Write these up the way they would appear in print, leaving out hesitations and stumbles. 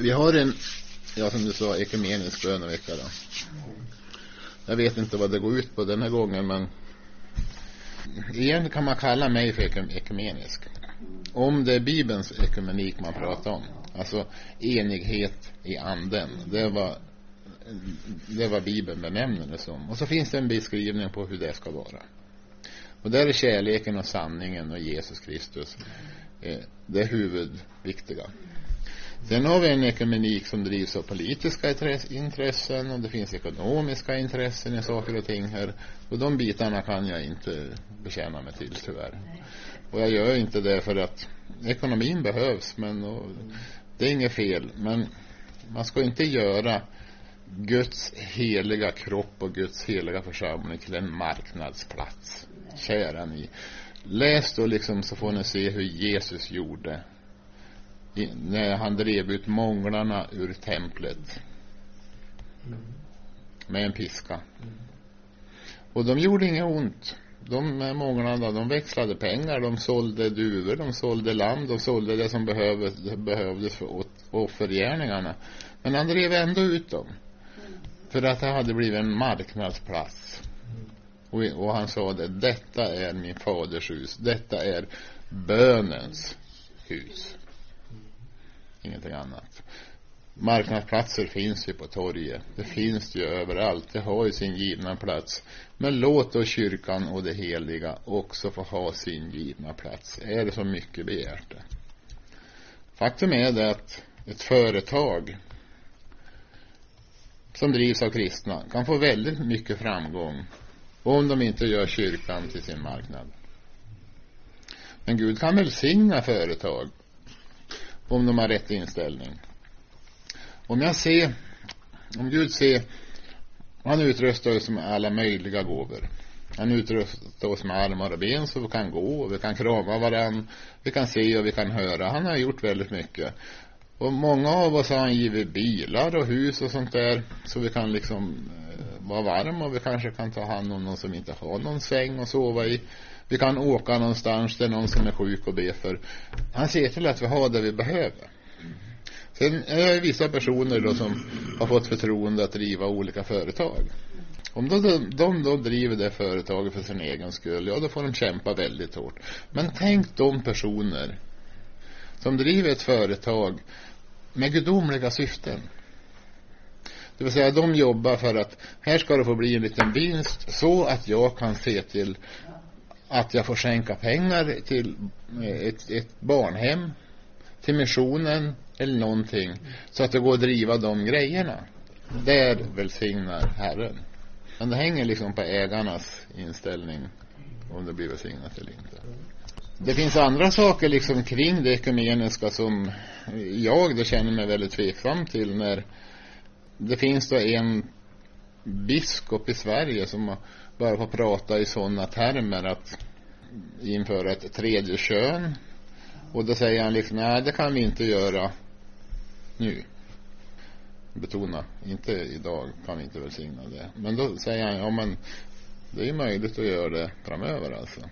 Vi har en, som du sa, ekumenisk bönevecka då. Jag vet inte vad det går ut på den här gången, men igen kan man kalla mig för ekumenisk. Om det är Bibelns ekumenik man pratar om, alltså enighet i anden, det var Bibeln benämner det som. Och så finns det en beskrivning på hur det ska vara. Och där är kärleken och sanningen och Jesus Kristus det är huvudviktiga. Sen har vi en ekumenik som drivs av politiska intressen, och det finns ekonomiska intressen i saker och ting här. Och de bitarna kan jag inte bekänna mig till, tyvärr. Och jag gör inte det för att ekonomin behövs, men det är inget fel. Men man ska inte göra Guds heliga kropp och Guds heliga församling till en marknadsplats. Kära ni. Läs då liksom, så får ni se hur Jesus gjorde när han drev ut månglarna ur templet med en piska. Och de gjorde inget ont. De månglarna, de växlade pengar, de sålde duvor, de sålde lamm, de sålde det som behövdes för offergärningarna. Men han drev ändå ut dem, för att det hade blivit en marknadsplats. Och han sa det: detta är min faders hus, detta är bönens hus, ingenting annat. Marknadsplatser finns ju på torget, det finns ju överallt, det har ju sin givna plats. Men låt då kyrkan och det heliga också få ha sin givna plats. Är det så mycket begärt det? Faktum är det att ett företag som drivs av kristna kan få väldigt mycket framgång om de inte gör kyrkan till sin marknad. Men Gud kan välsigna företag om de har rätt inställning. Om Gud ser, han utrustar oss med alla möjliga gåvor. Han utrustar oss med armar och ben så vi kan gå och vi kan krama varann, vi kan se och vi kan höra. Han har gjort väldigt mycket. Och många av oss har han givit bilar och hus och sånt där, så vi kan liksom vara varma, och vi kanske kan ta hand om någon som inte har någon säng att sova i. Vi kan åka någonstans där någon som är sjuk och be för. Han ser till att vi har det vi behöver. Sen är det vissa personer då som har fått förtroende att driva olika företag. Om de då driver det företaget för sin egen skull, ja, då får de kämpa väldigt hårt. Men tänk de personer som driver ett företag med gudomliga syften. Det vill säga, de jobbar för att här ska det få bli en liten vinst så att jag kan se till att jag får skänka pengar till ett barnhem, till missionen eller någonting, så att det går att driva de grejerna. Där välsignar Herren. Men det hänger liksom på ägarnas inställning om det blir välsignat eller inte. Det finns andra saker liksom kring det ekumeniska som jag då känner mig väldigt tveksam till, när det finns då en biskop i Sverige som bara får prata i sådana termer att införa ett tredje kön. Och då säger han liksom, nej, det kan vi inte göra nu. Betona, inte idag kan vi inte välsigna det. Men då säger han, ja, men det är möjligt att göra det framöver alltså.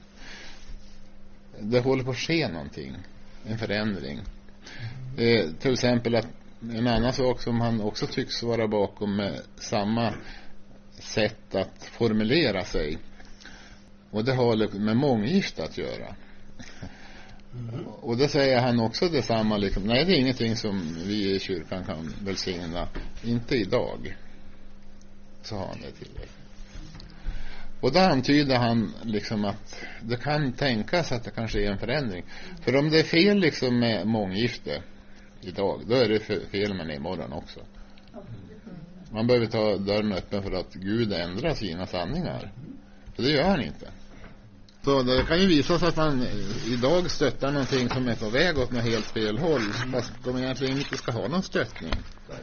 Det håller på att ske någonting, en förändring. Till exempel att en annan sak som han också tycks vara bakom med samma sätt att formulera sig, och det har med månggifte att göra. Och då säger han också detsamma liksom, nej, det är ingenting som vi i kyrkan kan välsigna, inte idag. Så har han det till det. Och då antyder han liksom att det kan tänkas att det kanske är en förändring. För om det är fel liksom med månggifte idag, då är det fel med det imorgon också. Man behöver ta dörren öppen för att Gud ändrar sina sanningar. För det gör han inte. Så det kan ju visa sig att man idag stöttar någonting som är på väg åt något helt fel håll, fast de egentligen inte ska ha någon stöttning.